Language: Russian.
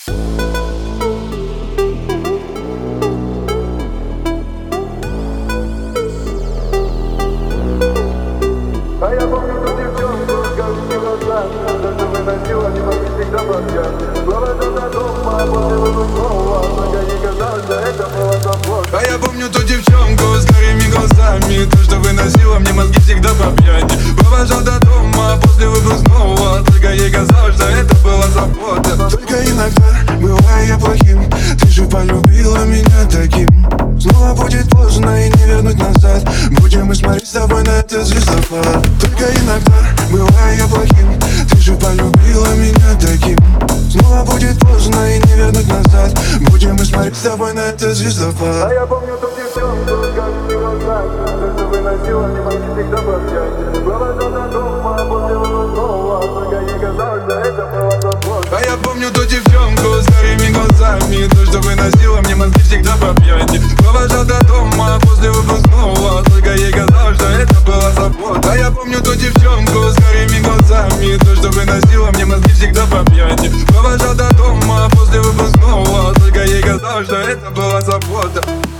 А я помню ту девчонку с голубыми глазами, даже выносила мимо всегда бомбят. Провожу до дома, а после выпускного много не казалось, да это было заплохо. А я помню ту девчонку с карими глазами, то, что выносила мне мозги всегда по пьяни. Провожал до дома, а после выпускного только ей казалось, что это была забота. Только иногда бываю я плохим, ты же полюбила меня таким. Снова будет поздно и не вернуть назад, будем мы смотреть с тобой на этот звездопад. Только иногда бываю я плохим, ты же полюбила меня таким. Снова будет поздно и не вернуть назад, будем мы смотреть с тобой на этот звездопад. А я помню ту девчонку с голубыми глазами, то, что выносила мимо всегда бомбят. Провожу до дома, а после выпускного только ей казалось, да это было заплохо. А я помню ту девчонку с карими глазами, то, что выносила мне мозги всегда по пьяни. Провожал до дома, а после выпускного только ей казалось, что это была забота. А я помню ту девчонку с карими глазами, то, что выносила мне мозги всегда по пьяни. Провожал до дома, а после выпускного только ей казалось, что это была забота.